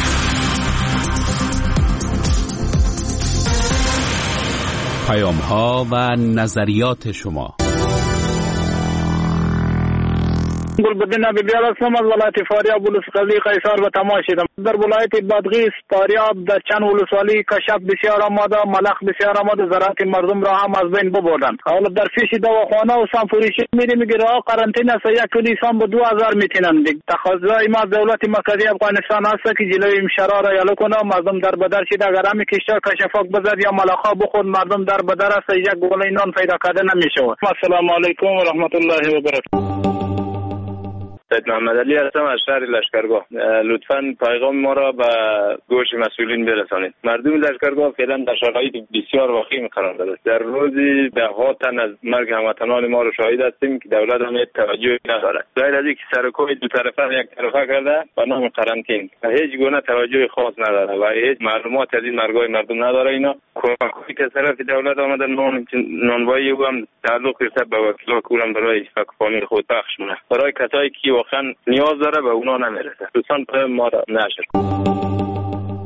پیام ها و نظریات شما. گلبدین نبی‌بیال هستم از ولایت فاریاب ولسوالی قیصر و تماشیدم. در ولایت بادغیس، فاریاب، در چند ولسوالی کشف بسیار آماده، ملخ بسیار آماده، زراعت مردم را هم از بین ببردند. حالا در فیش دواخانه و سانفوریشی میری میگه راه قرنطینه است، یک کیلو سام به دو هزار میتینند. تقاضای ما از دولت مرکزی افغانستان است که جلوی این شرار را یلو کنه، مردم در بدر شده، اگر همی کشتار کشفاک بزد یا ملخا بخورد مردم در بدر است، یک گوله نان پیدا کرده نمیشه. السلام علیکم و رحمت الله و برکاته. سید محمد علی هستم از شهر لشکرگاه. لطفاً پیغام ما را به گوش مسئولین برسانید. مردم لشکرگاه فعلا در شرایط بسیار وخیم قرار دارد. در روزی ده ها تن از مرگ هموطنان ما را شاهد هستیم که دولت هم توجه ندارد. غیر از اینکه سرکوب دو طرفه یک طرفه کرده به نام قرنطین و هیچ گونه توجه خاص نداره و هیچ معلومات از این مرگای مردم نداره. اینا کمکی که طرف دولت آمده نان نانوایی هم تعلق گرفته به وکیلا کورم برای فکر خود بخش مونه. برای کسایی که واقعا نیاز داره به اونا نمیرسه. دوستان پر ما را نشر.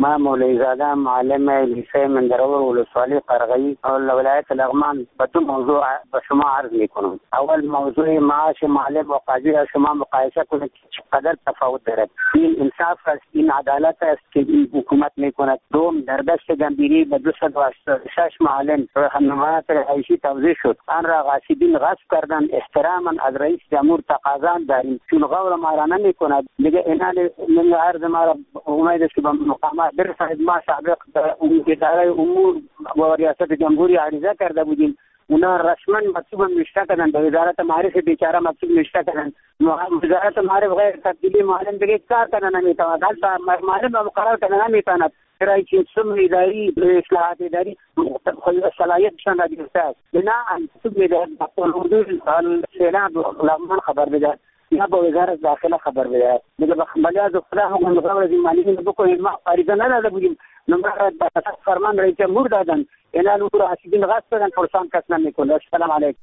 ما مولوی زاده معلم لیسه مندرور ولسوالی قرغی ولایت لغمان به دو موضوع به شما عرض میکنم. اول موضوع معاش معلم و قاضی را شما مقایسه کنید که چقدر تفاوت دارد. این انصاف است، این عدالت است که این حکومت میکند. دوم، در دشت گنبیری به دویست و هشتاد و شش معلم راهنمایی‌های رهایشی توزیع شد. آن را غاصبین غصب کردند. احتراما از رئیس جمهور تقاضا داریم چون غور ما را نمیکند. دیگه اینا من عرض ما را امید است که به مقامات برساند. ما سابق اداره امور و ریاست جمهوری عریضه کرده بودیم، اونا رسما مکتوب نوشته کردن، به وزارت معارف بیچاره مکتوب نوشته کردن. وزارت معارف غیر تبدیلی معلم دیگه کار کنه نمیتواند، حتی معلم مقرر کنه نمیتواند. برای که سم اداری اصلاحات اداری صلاحیتشان را گرفته است. بناهن مکتوب میدهد با حدود سیلاب لغمان خبر بدهد یا با وزارت داخله خبر بدهد. دیگه بخمالی از خدا هم مقابل از این معلمین بکنید. ما عریضه نداده بودیم، نمبر به فرمان رئیس جمهور دادن، اینا رو حاسبین غصب کردن، پرسان کس نمیکنه. السلام علیکم.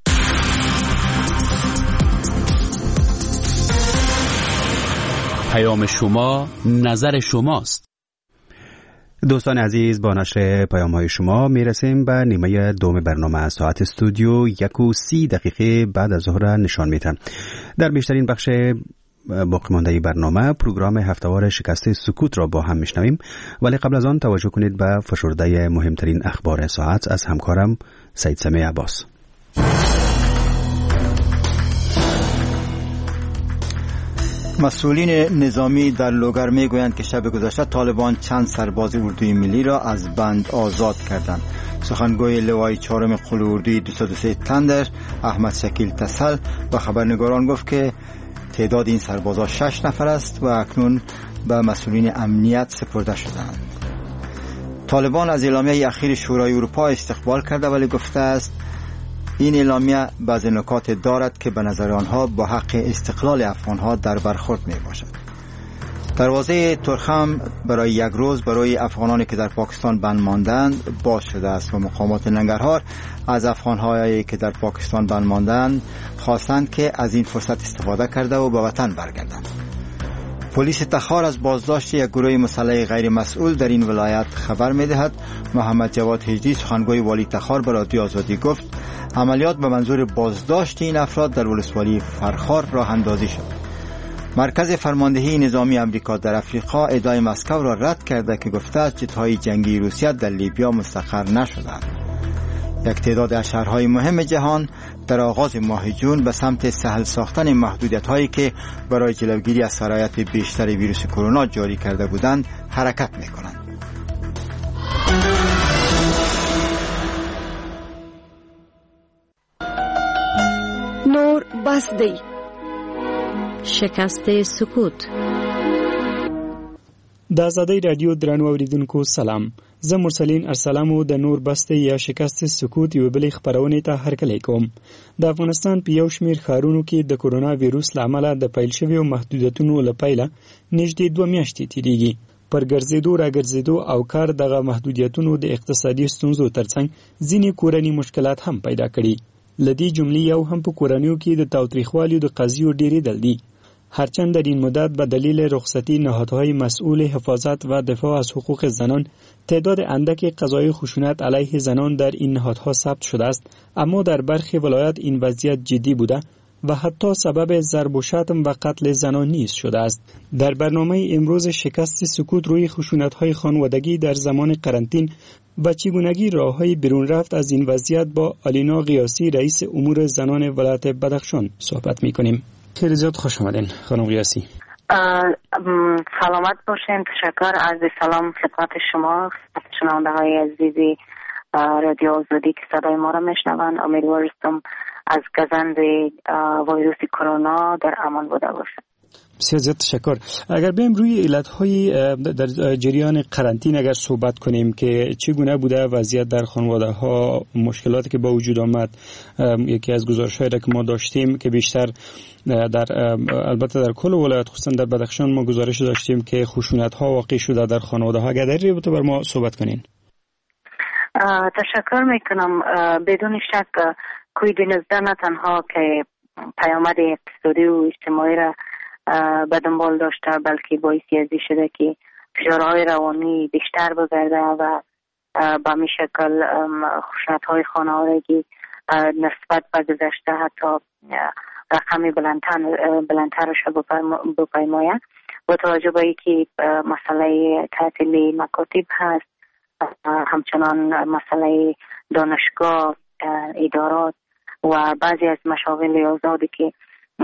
پیام شما نظر شماست. دوستان عزیز، با نشر پیام های شما میرسیم به نیمه دوم برنامه. ساعت استودیو یک و سی دقیقه بعد از ظهر نشان میتن. در بیشترین بخش باقی مانده برنامه پروگرام هفتهوار شکست سکوت را با هم میشنویم، ولی قبل از آن توجه کنید به فشرده مهمترین اخبار ساعت از همکارم سید سمیع عباس. مسئولین نظامی در لوگر میگویند که شب گذشته طالبان چند سرباز اردوی ملی را از بند آزاد کردند. سخنگوی لوای چهارم قول اردوی دویست و سه تندر احمد شکیل تسل و خبرنگاران گفت که تعداد این سربازا شش نفر است و اکنون به مسئولین امنیت سپرده شدند. طالبان از اعلامیه اخیر شورای اروپا استقبال کرده، ولی گفته است این اعلامیه بعضی نکات دارد که به نظر آنها با حق استقلال افغانها در برخورد می باشد. دروازه ترخم برای یک روز برای افغانانی که در پاکستان بند ماندند باز شده است و مقامات ننگرهار از افغانهایی که در پاکستان بند ماندند خواستند که از این فرصت استفاده کرده و به وطن برگردند. پلیس تخار از بازداشت یک گروه مسلح غیر مسئول در این ولایت خبر می دهد. محمد جواد هجری سخنگوی والی تخار به رادیو آزادی گفت عملیات به منظور بازداشت این افراد در ولسوالی فرخار راه اندازی شد. مرکز فرماندهی نظامی امریکا در افریقا ادعای مسکو را رد کرده که گفته است جت‌های جنگی روسیه در لیبیا مستقر نشدند. یک تعداد از شهرهای مهم جهان در آغاز ماه جون به سمت سهل ساختن محدودیت‌هایی که برای جلوگیری از سرایت بیشتر ویروس کرونا جاری کرده بودند حرکت می‌کنند. نور بسدی شکست سکوت. د آزادۍ رادیو درنو اوریدونکو سلام. زه مرسلین ارسلامو د نور بسته یا شکست سکوت یو بلې خبرونه ته هرکلی کوم. د افغانستان په یو شمیر ښارونو کې د کرونا ویروس له امله د پیل شویو محدودیتونو له پیله نږدې دوه میاشتې تیریږي. پر ګرځېدو راګرځېدو او کار دغه محدودیتونو د اقتصادي ستونزو ترڅنګ ځینې کورني مشکلات هم پیدا کړي. لدی جملې یو هم په کورنیو کې د تاوتریخوالي د قضیو ډېرېدل دي. هرچند در این مدت به دلیل رخصتی نهادهای مسئول حفاظت و دفاع از حقوق زنان تعداد اندک قضای خشونت علیه زنان در این نهادها ثبت شده است، اما در برخی ولایات این وضعیت جدی بوده و حتی سبب ضرب و شتم و قتل زنان نیز شده است. در برنامه امروز شکست سکوت روی خشونت‌های خانوادگی در زمان قرنطین و چگونگی راه‌های بیرون رفت از این وضعیت با آلینا قیاسی رئیس امور زنان ولایت بدخشان صحبت می‌کنیم. خیلی زیاد خوش آمدین خانم قیاسی. سلامت باشین. تشکر. عرض سلام خدمت شما، شنونده های عزیزی رادیو آزادی که صدای ما را میشنوند. امیدوارم از گزند ویروس کرونا در امان بوده باشند. بسیار زیاد تشکر. اگر بیم روی علتهای در جریان قرنطینه اگر صحبت کنیم که چگونه بوده وضعیت در خانواده ها، مشکلاتی که با وجود آمد، یکی از گزارش‌هایی را که ما داشتیم که بیشتر در البته در کل ولایت خصوصا در بدخشان ما گزارش داشتیم که خشونت ها واقع شده در خانواده ها. اگر در این رابطه بر ما صحبت کنین. تشکر میکنم. بدون شک کووید نوزده نه تنها که پیامد اقتصادی و اجتماعی را به دنبال داشته، بلکه باعثی ازی شده که فشارهای روانی بیشتر بگرده و به می شکل خشونت‌های خانوادگی نسبت به گذشته حتی رقمی بلندتر بلندترش بپیماید. با توجه به اینکه مسئله تعطیلی مکاتب هست، همچنان مسئله دانشگاه، ادارات و بعضی از مشاغل آزادی که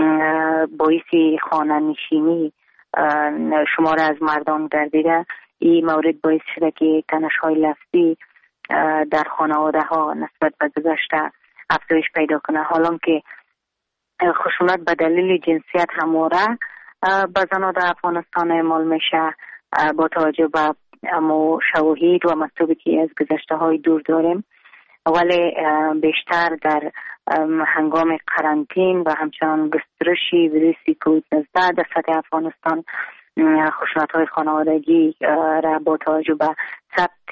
باعث خانه نشینی شمار از مردان گردیده، این مورد باعث شده که تنش‌های لفظی در خانواده ها نسبت به گذشته افزایش پیدا کنه. حالا که خشونت به دلیل جنسیت همواره به زنان در افغانستان اعمال میشه، با توجه به امو شواهد و مطلبی که از گذشته های دور داریم، ولی بیشتر در هنگام قرنطین و همچنان گسترش ویروس کووید نوزده در سطح افغانستان خشونت های خانوادگی را با توجه به ثبت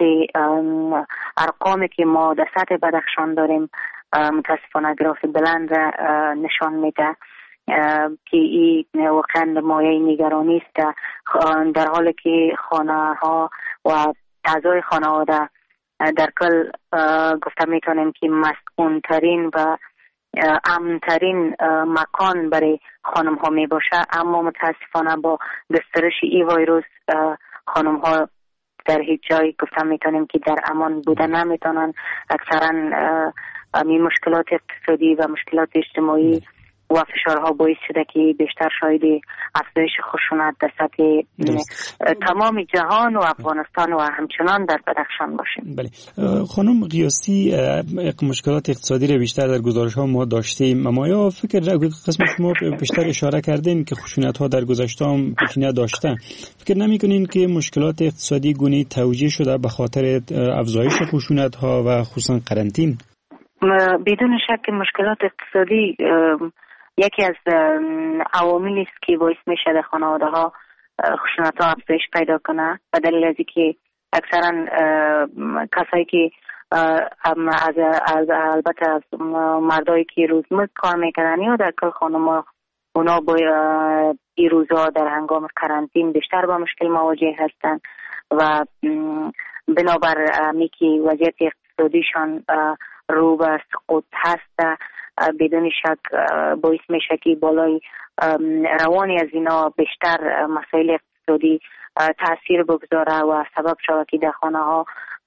ارقامی که ما در سطح بدخشان داریم متاسفانه گراف بلند را نشان میده که این واقعا مایه نگرانی است، در حالی که خانه ها و اعضای خانواده در کل گفته میتونیم که مسکون ترین و امن ترین مکان برای خانم ها می باشه، اما متاسفانه با گسترش این ویروس خانم ها در هیچ جای گفته میتونیم که در امان بوده نمیتونن. اکثرا می مشکلات اقتصادی و مشکلات اجتماعی و فشارها باعث شده که بیشتر شاید افزایش خشونت در سطح تمام جهان و افغانستان و همچنان در بدخشان باشیم. بله خانم قیاسی، مشکلات اقتصادی را بیشتر در گزارش ها ما داشتیم، اما یا فکر قسم شما بیشتر اشاره کردین که خشونت ها در گذشته هم پیشینه داشته، فکر نمی کنین که مشکلات اقتصادی گونه توجیه شده به خاطر افزایش خشونت ها و خصوصا قرنطین؟ بدون شک مشکلات اقتصادی یکی از عواملی است که باعث میشه در خانواده ها خشونت ها افزایش پیدا کنه، به دلیل از اینکه اکثرا کسایی که از البته از مردایی که روزمزد کار میکنن یا در کل خانم اونا با این روزها در هنگام قرنطین بیشتر با مشکل مواجه هستند و بنابر میکی وضعیت اقتصادیشان رو به سقوط هست، بدون شک باعث میشه که بالای روانی از اینا بیشتر مسائل اقتصادی تاثیر بگذاره و سبب شود که در خانه ها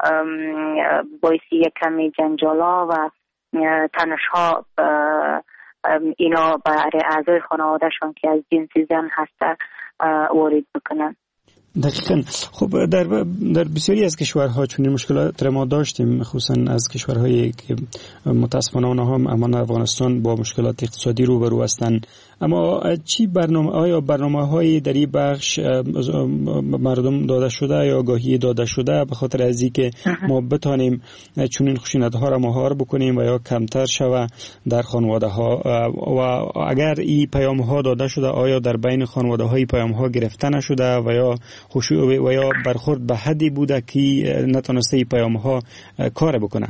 باعث یک کمی جنجالا و تنش ها اینا برای اعضای خانوادهشون که از جنس زن هسته وارد بکنن. دقیقاً. خب در در بسیاری از کشورها چنین مشکلات را ما داشتیم، خصوصا از کشورهایی که متاسفانه آنها هم امان افغانستان با مشکلات اقتصادی روبرو هستند. اما چی برنامه آیا برنامه‌های در این بخش مردم داده شده یا آگاهی داده شده به خاطر از اینکه ما بتانیم چنین خشونت‌ها را مهار بکنیم و یا کمتر شوه در خانواده‌ها؟ و اگر این پیام‌ها داده شده آیا در بین خانواده‌های پیام‌ها گرفته نشده و یا خشوع و یا برخورد به حدی بوده که نتونسته این پیام‌ها کار بکنه؟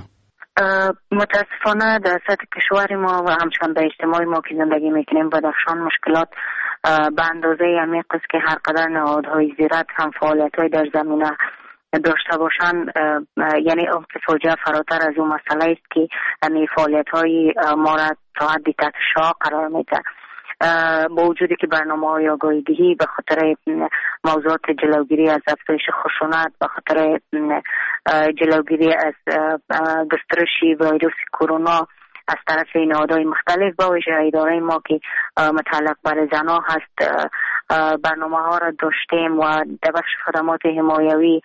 متاسفانه در سطح کشور ما و همچنان در اجتماع ما که زندگی میکنیم بدخشان مشکلات به اندازه عمیق است که هر قدر نهادهای زیرت هم فعالیت‌های در زمینه داشته باشن، یعنی فاجعه فراتر از اون مسئله است که همین فعالیت‌های ما را تا حدی تحت شعاع قرار میده. با وجودی که برنامه‌های آگاهی‌دهی به خاطر موضوعات جلوگیری از افزایش خشونت، به خاطر جلوگیری از گسترش ویروس کرونا از طرف نهادهای مختلف با ویژه اداره ما که متعلق بر زنان هست برنامه‌ها را داشتیم و در بخش خدمات حمایوی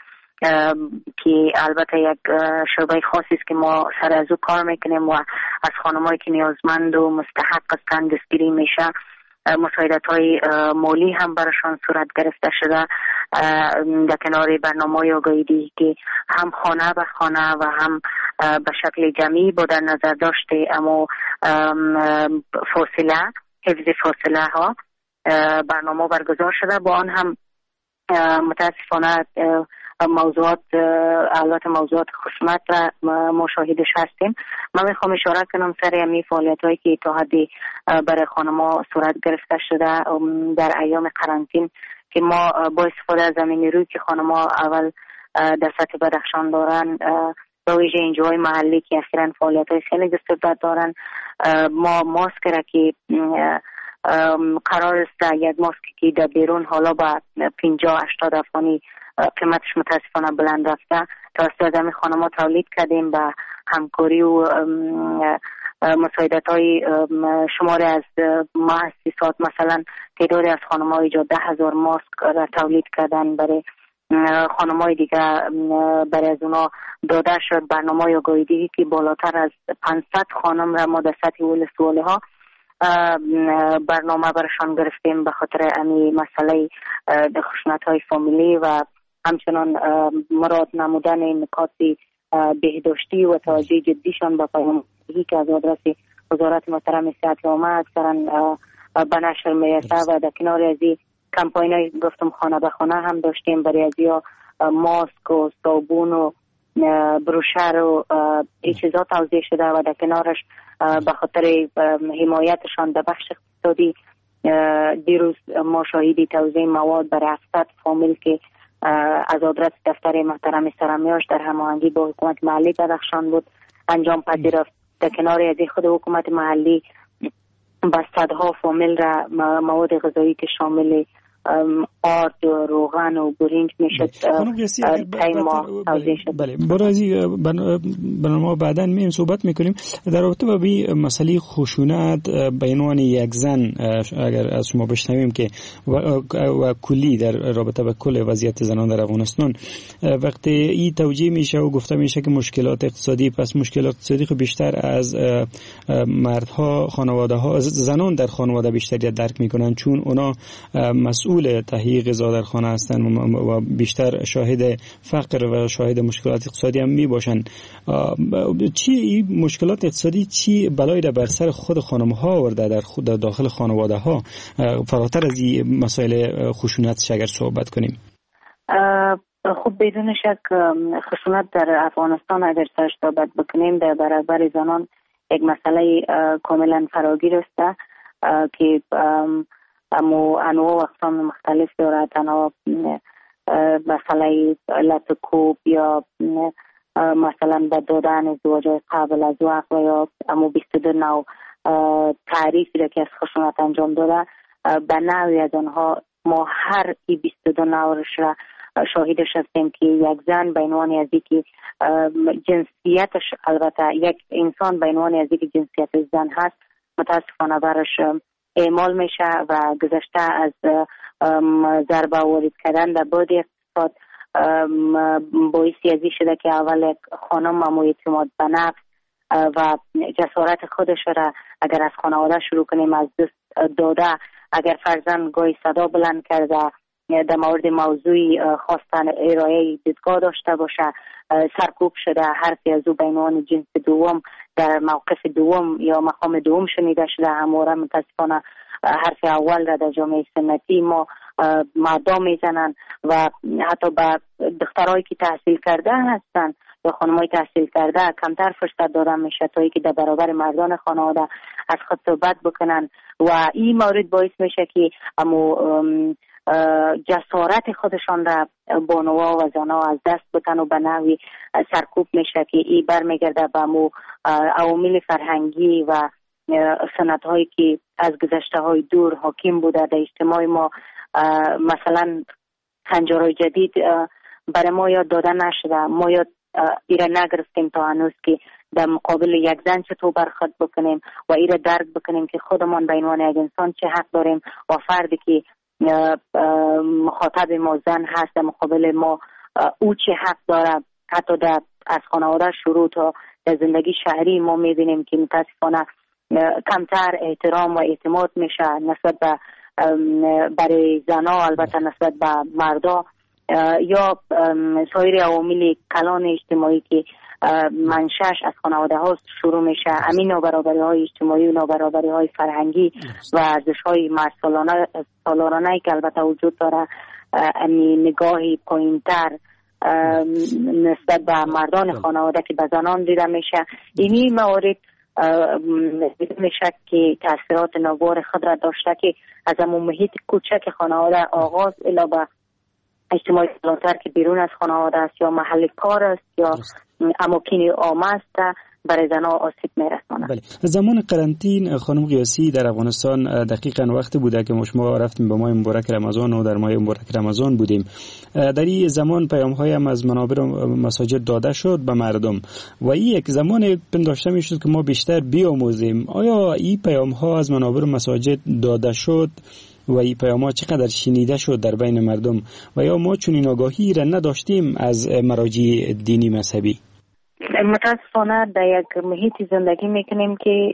که البته یک شعبه خاصی است که ما سر از او کار میکنیم و از خانمایی که نیازمند و مستحق هستند دستگیری میشه، مساعدت‌های مالی هم براشان صورت گرفته شده در کنار برنامه‌های آگاهی‌دهی که هم خانه به خانه و هم به شکل جمعی با در نظر داشته اما فاصله حفظ فاصله ها برنامه برگزار شده. با آن هم متاسفانه موضوعات البته موضوعات خشونت را مشاهدش هستیم. من میخوام اشاره کنم سر امی فعالیت هایی که تا حدی برای خانم‌ها صورت گرفته شده در ایام قرنطین که ما با استفاده از زمین روی که خانم‌ها اول در سطح بدخشان دارن به ویژه اینجاهای محلی که اخیراً فعالیت‌های خیلی دستبرد دارن، ما ماسک را که قرار است یک ماسک که در بیرون حالا با پنجاه هشتاد افغانی قیمتش متاسفانه بلند رفته، توسط همین خانم‌ها تولید کردیم با همکاری و مساعدت‌های شماری از مؤسسات. مثلا تعدادی از خانم‌ها اینجا ده هزار ماسک را تولید کردن برای خانم‌های دیگه، برای از اونا داده شد. برنامه آگاهی‌دهی که بالاتر از پانصد خانم را ما در سطح ولسوالی‌ها برنامه برشان گرفتیم به خاطر امی مسئله خشونت‌های فامیلی و همچنان مراد نمودن نکات بهداشتی و توجه جدیشان به پیام‌دهی که از آدرس وزارت محترم صحت عامه اکثرا به نشر میرسه و در کنار از این کمپاین‌های گفتم خانه به خانه هم داشتیم برای از یا ماسک و صابون و بروشر و این چیزا توزیع شده و در کنارش به خاطر حمایتشان در بخش اقتصادی دیروز ما شاهدی توزیع مواد برای هفتصد فامیل که از آدرس دفتر محترم سرمیاش در هماهنگی با حکومت محلی بدخشان بود انجام پذیرفت. در کنار از خود حکومت محلی با صدها فامیل را مواد غذایی که شامل آرد و روغن و برنج میشد تایم ما توضیح شد. بله برای برنامه بعدا میم صحبت میکنیم در رابطه با این مسئله خشونت به عنوان یک زن. اگر از شما بشنویم که و, و کلی در رابطه با کل وضعیت زنان در افغانستان وقتی این توجیه میشه و گفته میشه که مشکلات اقتصادی، پس مشکلات اقتصادی بیشتر از مردها، خانواده ها، زنان در خانواده بیشتر درک میکنن چون اونا مسئول تهیه غذا در خانه هستند و بیشتر شاهد فقر و شاهد مشکلات اقتصادی هم می باشن. چی این مشکلات اقتصادی چی بلایی را بر سر خود خانم ها آورده در خود در داخل خانواده ها؟ فراتر از این مسائل خشونت اگر صحبت کنیم. خب بدون شک خشونت در افغانستان اگر سرش صحبت بکنیم در برابر زنان یک مسئله کاملا فراگیر است که اما انواع و اقسام مختلف دارد. تنها مسئله لطکوب یا مثلا به دادن ازدواج قبل از وقت و یا اما بیست و دو نوع تعریفی را که از خشونت انجام داده به نوعی از آنها ما هر ای بیست و دو نوعش را شاهدش هستیم که یک زن به عنوان از اینکه جنسیتش البته یک انسان به عنوان از اینکه جنسیت زن هست متاسفانه برش اعمال میشه و گذشته از ضربه وارد کردن در بعد اقتصاد باعثی ازی شده که اول خانم امو اعتماد به نفس و جسارت خودش را اگر از خانواده شروع کنیم از دست داده، اگر فرزند گاهی صدا بلند کرده در مورد موضوعی خواستن ارائه دیدگاه داشته باشه سرکوب شده، حرفی از او به عنوان جنس دوم در موقف دوم یا مقام دوم شنیده شده، همواره متاسفانه حرف اول را در جامعه سنتی ما مردم میزنن و حتی به دخترهایی که تحصیل کرده هستن یا خانمای تحصیل کرده کمتر فرصت دادن میشه تا اینکه در برابر مردان خانواده از خود صحبت بکنن و این مورد باعث میشه که امو جسارت خودشان را بانوا و زنا از دست بتن و به نوعی سرکوب میشه که این برمیگرده به امو عوامل فرهنگی و سنت هایی که از گذشته های دور حاکم بوده در اجتماع ما. مثلا هنجارهای جدید برای ما یاد داده نشده، ما یاد ایره نگرفتیم تا هنوز که در مقابل یک زن چطور برخورد بکنیم و ایره درک بکنیم که خودمان به عنوان یک انسان چه حق داریم و فردی که مخاطب ما زن هست در مقابل ما او چه حق داره. حتی در از خانواده شروع تا در زندگی شهری ما میبینیم که متاسفانه کمتر احترام و اعتماد میشه نسبت به برای زنا، البته نسبت به مردا یا سایر عوامل کلان اجتماعی که منشأش از خانواده ها شروع میشه. همین نابرابری های اجتماعی و نابرابری های فرهنگی و ارزش های مرد سالارانه که البته وجود داره، همین نگاهی پایینتر نسبت به مردان خانواده که به زنان دیده میشه، اینی موارد بدون شک که تاثیرات ناگوار خود را داشته که از همون محیط کوچک خانواده آغاز الی به اجتماعی بالاتر که بیرون از خانواده است یا محل کار است یا اماکن عامه است برای زنها آسیب میرساند. بله. زمان قرنطین خانم قیاسی در افغانستان دقیقاً وقت بوده که شما رفتیم به ماه مبارک رمضان و در ماه مبارک رمضان بودیم. در این زمان پیام‌های هم از منابر و مساجد داده شد به مردم و این یک زمان پنداشته میشد که ما بیشتر بیاموزیم. آیا این پیام‌ها از منابر و مساجد داده شد و این پیام‌ها چقدر شنیده شد در بین مردم و یا ما چنین آگاهی را نداشتیم از مراجع دینی مذهبی؟ متاسفانه در یک محیطی زندگی میکنیم که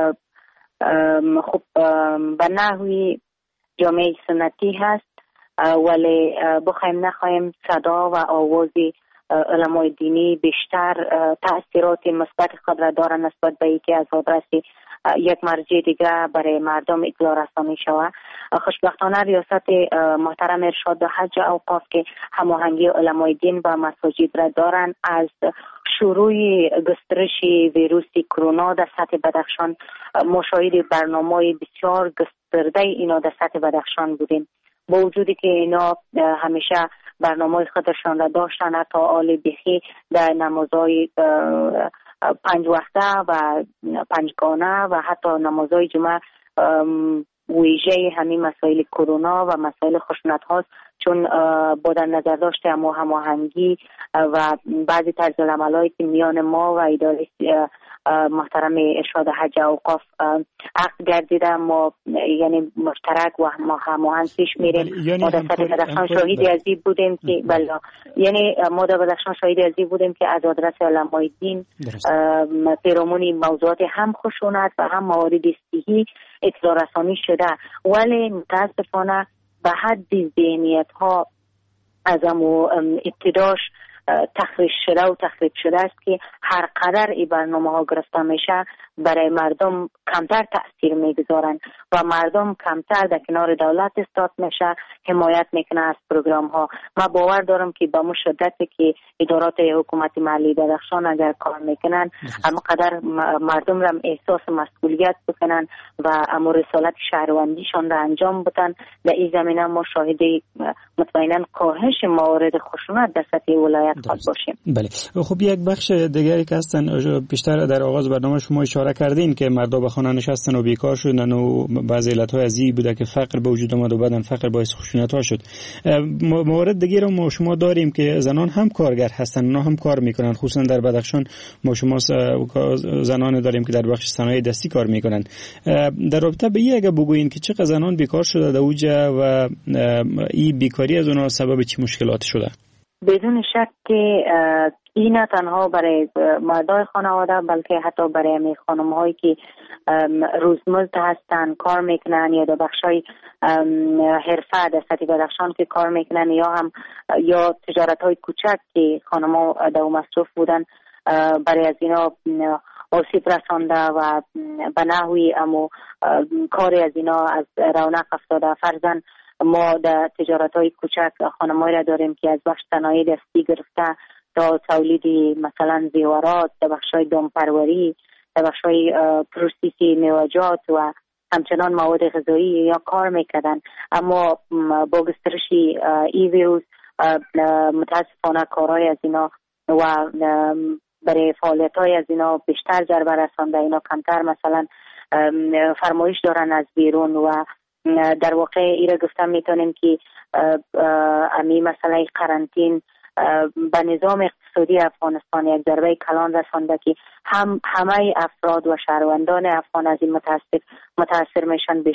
خب به نحوی جامعه سنتی هست، ولی بخوایم نخواهیم صدا و آواز علمای دینی بیشتر تأثیرات مثبت خود را دارن نسبت به اینکه از آدرس یک مرجع دیگر برای مردم اطلاع رسانی شود. خوشبختانه ریاست محترم ارشاد حج اوقاف که هماهنگی علمای دین و مساجد را دارن، از شروع گسترش ویروس کرونا در سطح بدخشان مشاهده برنامه بسیار گسترده اینا در سطح بدخشان بودیم، با وجودی که اینا همیشه برنامه خودشان را داشتن، حتی آل بیخی در نمازهای پنج وقته و پنجگانه و حتی نمازهای جمعه ویژه همین مسائل کرونا و مسائل خشونت هاست، چون با در نظر داشته اما هماهنگی و بعضی طرز العملایی که میان ما و اداره محترم ارشاد حج اوقاف عقد گردیده، ما یعنی مشترک و ما هماهنگ پیش میریم. یعنی ما در سطح بدخشان شاهدی از این بودیم که بله یعنی ما در بدخشان شاهدی از این بودیم که از آدرس علمای دین پیرامون موضوعات هم خشونت و هم موارد صحی اطلاع رسانی شده، ولی متاسفانه به حد ذهنیت ها از امو ابتداش تخریب شده و تخریب شده است که هر قدر این برنامه ها گرفته میشه برای مردم کمتر تأثیر میگذارن و مردم کمتر در کنار دولت استاد میشه، حمایت میکنه از پروگرام ها. من باور دارم که با مشدتی که ادارات حکومت محلی بدخشان اگر کار میکنن اما قدر مردم را احساس مسئولیت بکنن و امو رسالت شهروندیشان را انجام بدن، در این زمینه ما شاهد مطمئنا کاهش موارد خشونت در سطح ولایت خود باشیم. بله. خب یک بخش دیگری که هستن بیشتر در آغاز برنامه شما اشاره کردین که مردم به خانه نشستن و بیکار شدن و بعضی علت‌های از این بوده که فقر به وجود اومد و بعدن فقر باعث خشونت‌ها شد. موارد دیگه رو ما شما داریم که زنان هم کارگر هستن، اونا هم کار میکنن، خصوصا در بدخشان ما شما زنان داریم که در بخش صنایع دستی کار میکنن. در رابطه به این اگه بگوین که چقدر زنان بیکار شده در اوجه و این بیکاری از اونها سبب چه مشکلات شده؟ بدون شک که این نه تنها برای مردای خانواده بلکه حتی برای می خانم هایی که روزمزد هستن کار میکنن یا در بخشای حرفه در سطح بدخشان که کار میکنن یا هم یا تجارت های کوچک که خانم ها در مصروف بودن، برای از اینا آسیب رسانده و به نحوی امو کاری از اینا از رونق افتاده. فرضاً ما در تجارت های کوچک خانمایی را داریم که از بخش صنایع دستی گرفته تا تولید مثلا زیورات، در بخش های دامپروری، در بخش های پروسیسی میوه‌جات و همچنان مواد غذایی یا کار میکردن، اما با گسترش ای ویروس متاسفانه کارهای از اینا و برای فعالیت های از اینا بیشتر ضربه رسانده، اینا کمتر مثلا فرمایش دارن از بیرون و در واقع ای را گفتم میتونیم که امی مسئله قرنطین به نظام اقتصادی افغانستان یک ضربه کلان رسانده که هم همه افراد و شهروندان افغان از این متاسف متاثر میشن.